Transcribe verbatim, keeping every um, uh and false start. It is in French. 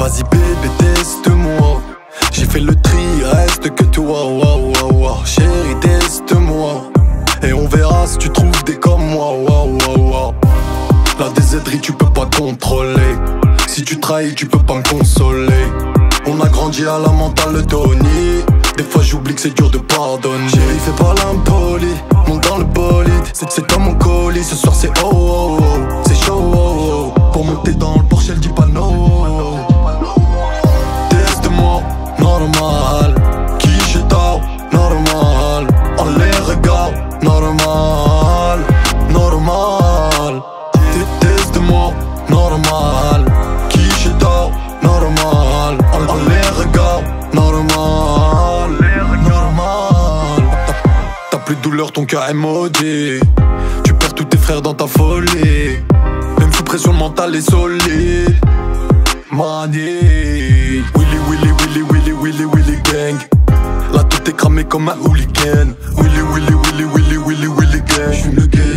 Vas-y bébé teste-moi. J'ai fait le tri, reste que toi. Wow, wow, wow. Chérie teste-moi. Et on verra si tu trouves des comme moi. Wow, wow, wow. La désédrie tu peux pas contrôler. Si tu trahis tu peux pas me consoler. On a grandi à la mentale de Tony. Des fois j'oublie que c'est dur de pardonner. Chérie fais pas l'impoli, monte dans le bolide. C'est comme mon colis, ce soir c'est oh oh oh. C'est chaud oh oh. Pour monter dans le Porsche elle dit pas non. Teste-moi, normal. Qui je dors, normal. On les regarde, normal. Normal. Teste-moi, normal. Qui je dors, normal. On les regarde, normal. Normal. T'as plus de douleur, ton cœur est maudit. Tu perds tous tes frères dans ta folie. Même sous pression, le mental est solide. Mani. Willy, Willy, Willy, Willy, Willy, Willy gang. Là tout est cramé comme un hooligan. Willy, Willy, Willy, Willy, Willy, Willy gang. J'fume le gang.